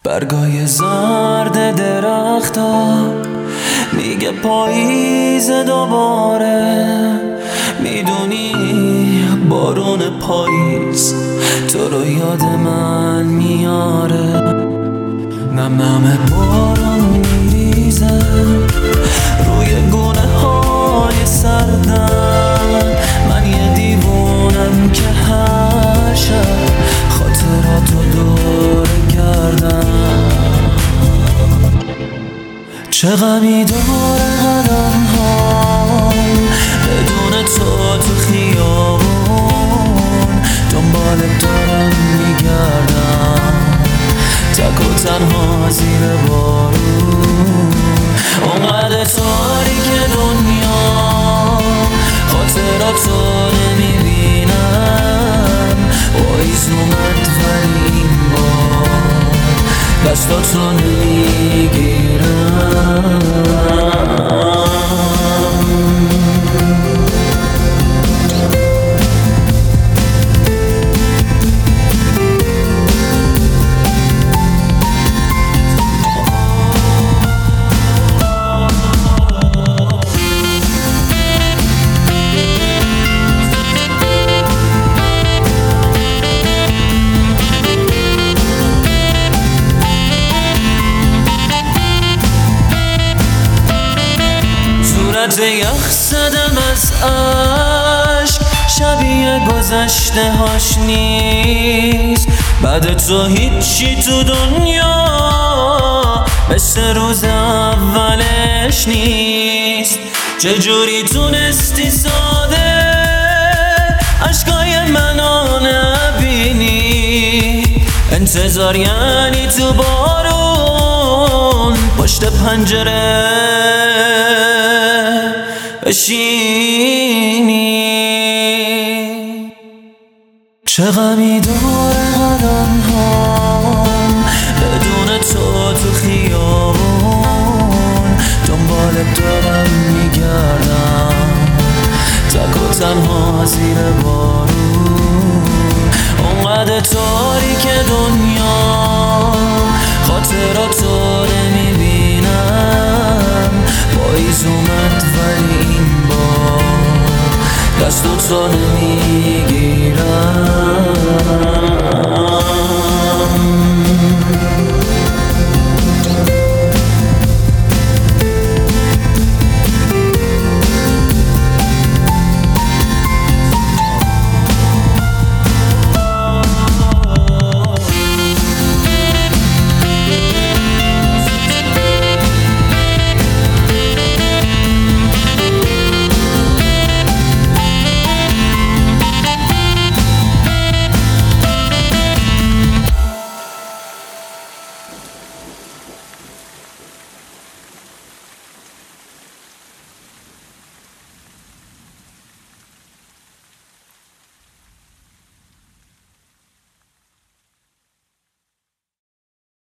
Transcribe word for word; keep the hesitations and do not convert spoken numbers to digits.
برگای زرد درختا میگه پاییز دوباره، میدونی بارون پاییز تو رو یاد من میاره. نم نم بارون میریزه روی گونه های سردم، من یه دیوونم که هر شب خاطراتو دور کردم. چه غمی داره قدم ها بدون تو تو خیابون، دنبالت دارم میگردم تک و تنها زیر بارون. اونقدر تاریک دنیا خاطراتو نمیبینم، پاییز اومد ولی این بار دستاتو نمیگیرم. یخ زدم از عشق، شبیه گذشته هاش نیست، بعد تو هیچی تو دنیا مثل روز اولش نیست. چجوری تونستی ساده عشقای منو نبینی؟ انتظار یعنی تو بارون پشت پنجره بشینی. چه غمی داره قدم هام بدون تو تو خیابون، دنبالت دارم میگردم تک و تنها زیر بارون. اونقدر تاریک دنیا خاطراتو نمیبینم، پاییز اومد ولی این بار دستاتو